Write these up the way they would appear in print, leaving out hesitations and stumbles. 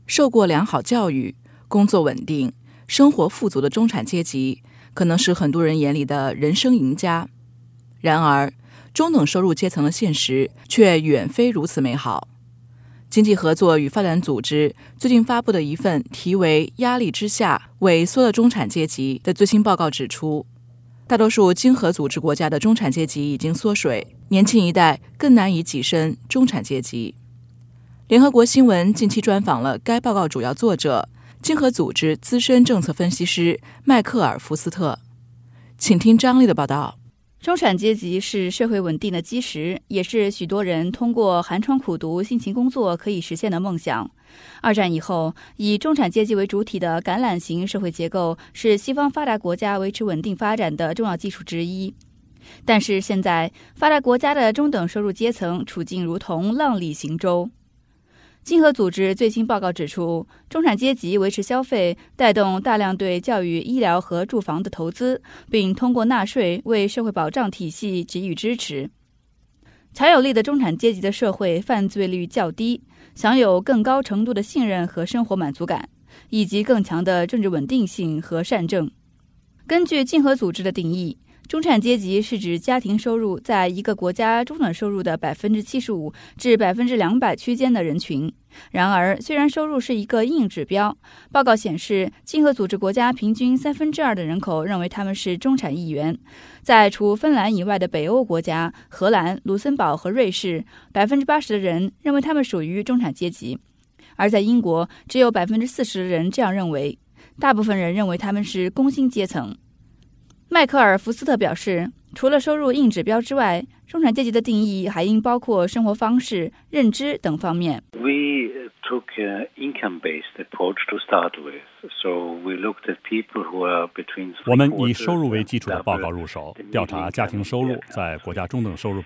受过良好教育、工作稳定、生活富足的中产阶级，可能是很多人眼里的人生赢家。然而，中等收入阶层的现实却远非如此美好。经济合作与发展组织最近发布的一份题为《压力之下萎缩的中产阶级》的最新报告指出，大多数经合组织国家的中产阶级已经缩水，年轻一代更难以跻身中产阶级。联合国新闻近期专访了该报告主要作者、经合组织资深政策分析师迈克尔·福斯特。请听张丽的报道。 中产阶级是社会稳定的基石，也是许多人通过寒窗苦读、辛勤工作可以实现的梦想。二战以后，以中产阶级为主体的橄榄型社会结构是西方发达国家维持稳定发展的重要基础之一。但是现在，发达国家的中等收入阶层处境如同浪里行舟。经合组织最新报告指出，中产阶级维持消费，带动大量对教育、医疗和住房的投资，并通过纳税为社会保障体系给予支持。强有力的中产阶级的社会犯罪率较低，享有更高程度的信任和生活满足感，以及更强的政治稳定性和善政。根据经合组织的定义，中产阶级是指家庭收入在一个国家中等收入的75%至200%区间的人群。然而，虽然收入是一个硬指标，报告显示，经合组织国家平均2/3的人口认为他们是中产一员。在除芬兰以外的北欧国家，荷兰、卢森堡和瑞士，80%的人认为他们属于中产阶级。而在英国，只有40%的人这样认为，大部分人认为他们是工薪阶层。迈克尔·福斯特表示，除了收入硬指标之外，中产阶级的定义还应包括生活方式、认知等方面。 We took an income-based approach to start with, so we looked at people who are between. 我们以收入为基础的报告入手，调查家庭收入在国家中等收入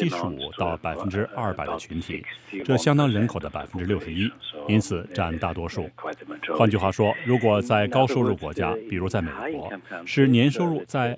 75%到200%的群体，这相当人口的61%，因此占大多数。换句话说，如果在高收入国家，比如在美国，是年收入在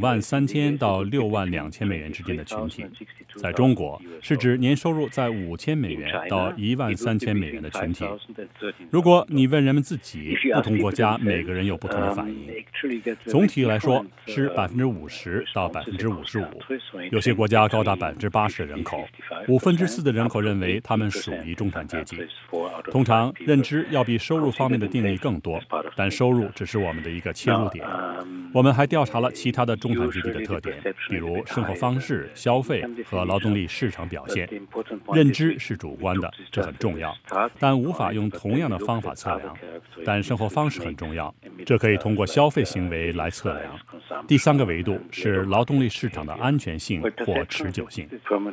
23000到62000美元之间的群体；在中国，是指年收入在5000美元到13000美元的群体。如果你问人们自己，不同国家每个人有不同的反应。总体来说是50%到55%，有些国家高达80%的人口，4/5的人口认为他们属于中产阶级。通常，认知要比收入方面的定义更多，但收入只是我们的一个切入点。我们还调查了其他的中产阶级的特点，比如生活方式、消费和劳动力市场表现。认知是主观的，这很重要，但无法用同样的方法测量。但生活方式很重要，这可以通过消费行为来测量。第三个维度是劳动力市场的安全性或持久性。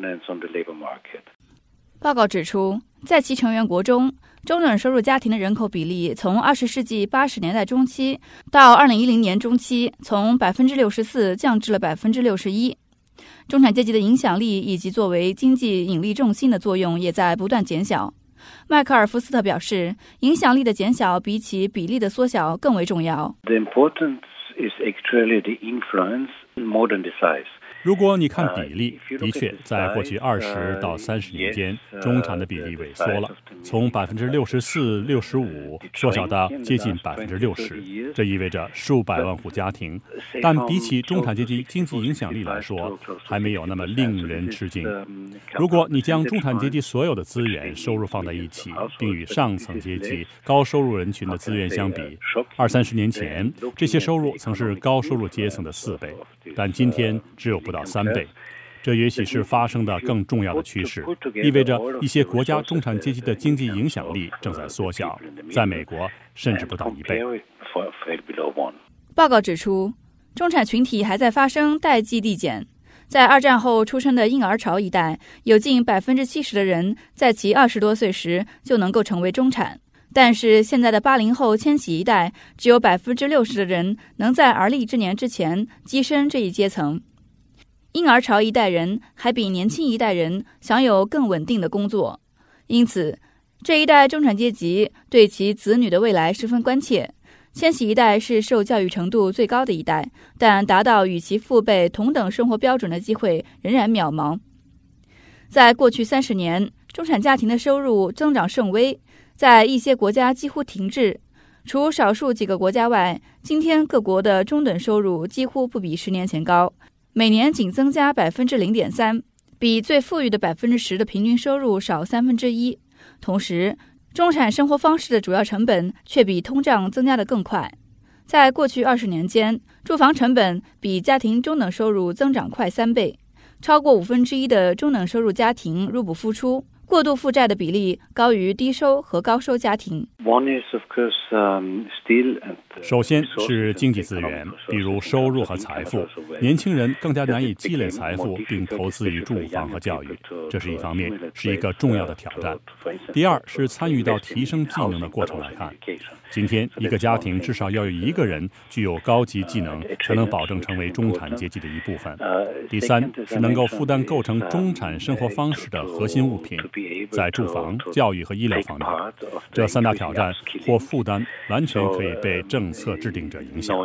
报告指出，在其成员国中，中等收入家庭的人口比例从20世纪80年代中期到2010年中期，从64%降至了61%。中产阶级的影响力以及作为经济引力重心的作用也在不断减小。迈克尔·福斯特表示，影响力的减小比起比例的缩小更为重要。 The importance is actually the influence more than the size. 如果你看比例，的确，在过去20到30年间，中产的比例萎缩了，从64%、65%缩小到接近60%。这意味着数百万户家庭，但比起中产阶级经济影响力来说，还没有那么令人吃惊。如果你将中产阶级所有的资源、收入放在一起，并与上层阶级、高收入人群的资源相比，20-30年前，这些收入曾是高收入阶层的4倍，但今天只有不到3倍。这也许是发生的更重要的趋势，意味着一些国家中产阶级的经济影响力正在缩小，在美国甚至不到1倍。 报告指出，中产群体还在发生代际递减。在二战后出生的婴儿潮一代，有近70%的人在其20多岁时就能够成为中产，但是现在的80后千禧一代，只有60%的人能在而立之年之前跻身这一阶层。婴儿潮一代人还比年轻一代人享有更稳定的工作，因此这一代中产阶级对其子女的未来十分关切。千禧一代是受教育程度最高的一代，但达到与其父辈同等生活标准的机会仍然渺茫。在过去30年，中产家庭的收入增长甚微， 在一些国家几乎停滞。除少数几个国家外，今天各国的中等收入几乎不比10年前高，每年仅增加 0.3%， 比最富裕的 10% 的平均收入少1/3。同时，中产生活方式的主要成本却比通胀增加得更快。在过去20年间，住房成本比家庭中等收入增长快3倍，超过1/5的中等收入家庭入不敷出，过度负债的比例高于低收和高收家庭。 首先是经济资源，比如收入和财富，年轻人更加难以积累财富并投资于住房和教育，这是一方面，是一个重要的挑战。第二是参与到提升技能的过程来看，今天一个家庭至少要有一个人具有高级技能，才能保证成为中产阶级的一部分。第三是能够负担构成中产生活方式的核心物品，在住房、教育和医疗方面，这3大挑战或负担完全可以被政策制定者影响。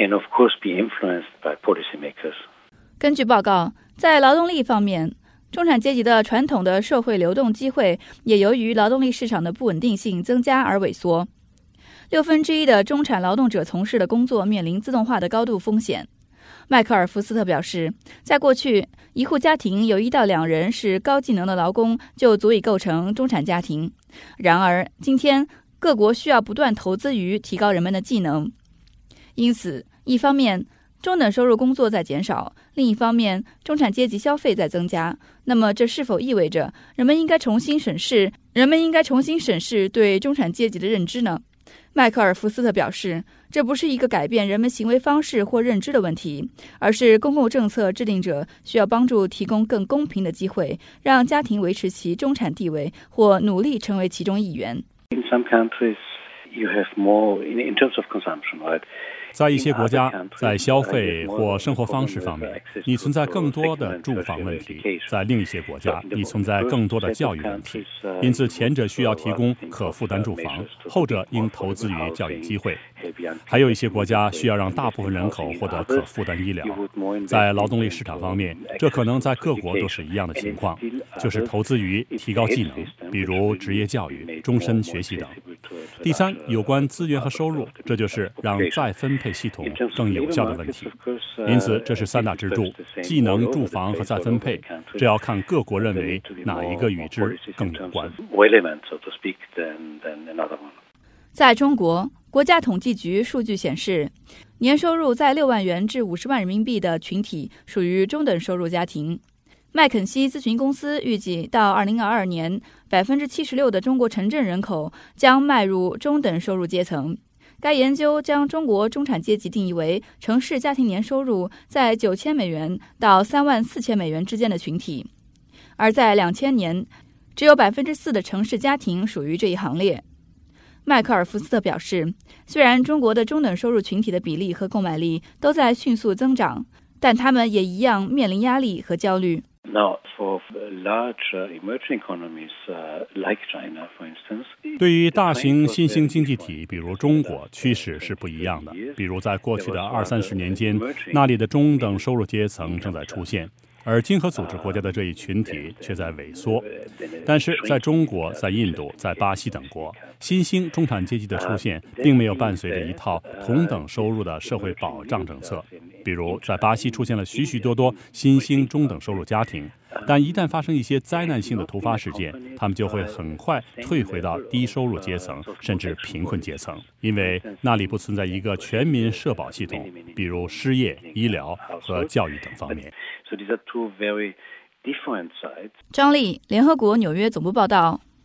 根据报告，在劳动力方面，中产阶级的传统的社会流动机会也由于劳动力市场的不稳定性增加而萎缩。1/6的中产劳动者从事的工作面临自动化的高度风险。迈克尔·福斯特表示，在过去，一户家庭有1到2人是高技能的劳工就足以构成中产家庭。然而，今天各国需要不断投资于提高人们的技能。因此，一方面，中等收入工作在减少，另一方面，中产阶级消费在增加。那么，这是否意味着人们应该重新审视对中产阶级的认知呢？迈克尔·福斯特表示，这不是一个改变人们行为方式或认知的问题，而是公共政策制定者需要帮助提供更公平的机会，让家庭维持其中产地位或努力成为其中一员。 在一些国家，在消费或生活方式方面，你存在更多的住房问题；在另一些国家，你存在更多的教育问题。因此，前者需要提供可负担住房，后者应投资于教育机会。还有一些国家需要让大部分人口获得可负担医疗。在劳动力市场方面，这可能在各国都是一样的情况，就是投资于提高技能，比如职业教育、终身学习等。第三，有关资源和收入，这就是让再分配系统更有效的问题。因此，这是3大支柱：技能、住房和再分配。这要看各国认为哪一个与之更有关。 在中国，国家统计局数据显示，年收入在6万元至50万人民币的群体属于中等收入家庭。麦肯锡咨询公司预计，到2022年，76%的中国城镇人口将迈入中等收入阶层。该研究将中国中产阶级定义为城市家庭年收入在9000美元到34000美元之间的群体，而在2000年，只有 4% 的城市家庭属于这一行列。迈克尔·福斯特表示，虽然中国的中等收入群体的比例和购买力都在迅速增长，但他们也一样面临压力和焦虑。 对于大型新兴经济体，比如中国，趋势是不一样的。比如在过去的20-30年间，那里的中等收入阶层正在出现，而经合组织国家的这一群体却在萎缩。但是在中国、在印度、在巴西等国，新兴中产阶级的出现并没有伴随着一套同等收入的社会保障政策。比如在巴西出现了许许多多新兴中等收入家庭，但一旦发生一些灾难性的突发事件，他们就会很快退回到低收入阶层甚至贫困阶层，因为那里不存在一个全民社保系统，比如失业、医疗和教育等方面。 张丽，联合国纽约总部报道。